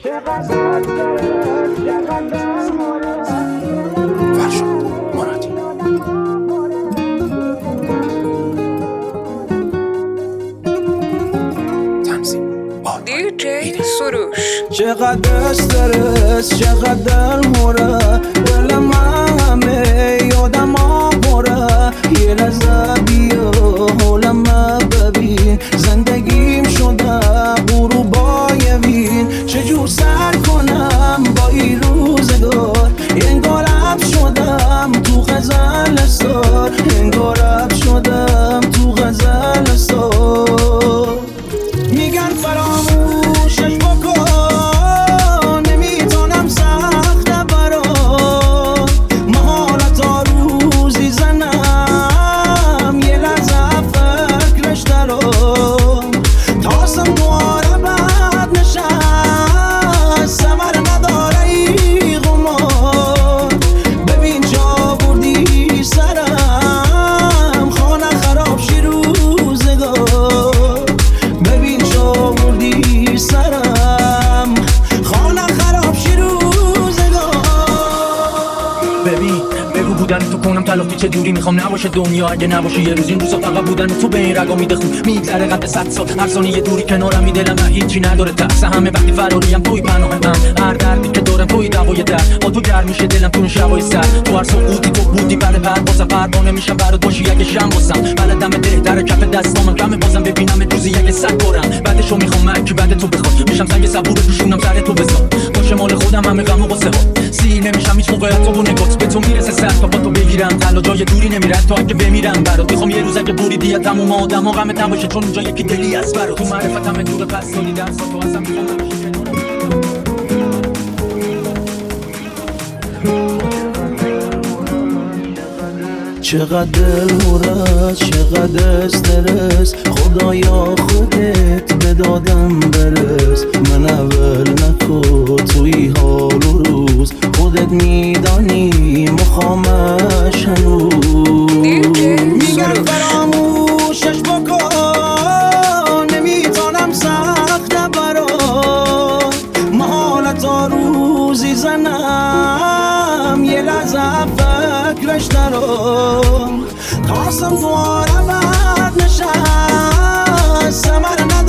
فرشاد مرادی تنظیم دیجی سروش. چقدر استرس چقدر مره دلم همه یادم آموره یه لحظه بیا حالم ببین زندگیم شده غروبای وین چجور سر کنم با این روزگار انگار عب شدم تو غزل استار انگار عب شدم تو غزل استار میگن فراموشش بکن نمیتونم سخته برام محالت ها روزی زنم یه لحظه فکرش دارم تاسم دواره بد نشست سمر نداره ای غمار ببین جا بردی سرم خانه خراب شی روزگار ببین جا بردی سرم خانه خراب شی روزگار ببین بگو بودن تو کنم تلافی چه دوری میخوام نباشه دنیا اگه نباشه یه روز این روزا فقط بودن تو به این رگا میده خون میگذره قد 100 سال هر ثانیه دوری کنارم میدلم نه هیچی نداره ترس همه وقتی فراریم توی پناهم هر دردی که دارم توی دوای درد با تو گرم میشه دلم تو این شبای سرد تو هر سقوطی تو بودی بعد پروازم پروانه میشم برات باشی اگه شم واسم بلدم ده در کف دستام کم بازم ببینم روزی اگه صد برم بعدشو میخوام من که بعد تو بخواد میشم سنگ صبور پوشونم سر تو بزن باشه مال خودم همه غم و غصه ها سیر نمیشم هیچ موقع تو و نگات به تو میرسه سر تا با تو بگیرم تنها جای دوری نمیره تا اگه بمیرم برات میخوام یه روز اگه بریدی تموم آدما غمت نباشه چون اونجا یکی دلی است برات تو معرفتم دور پس سالی درس تو اصلا میخوام نمیشه چقدر مرد چقدر استرس خدایا خودت به دادم برس من اول نکو توی حال و روز خودت میدانی مخامش هنوز میگن فراموشش بکن نمیتونم سخته برام محالت ها روزی زنم یه لحظه فکرش دارم تاسم دواره بد نشست سمر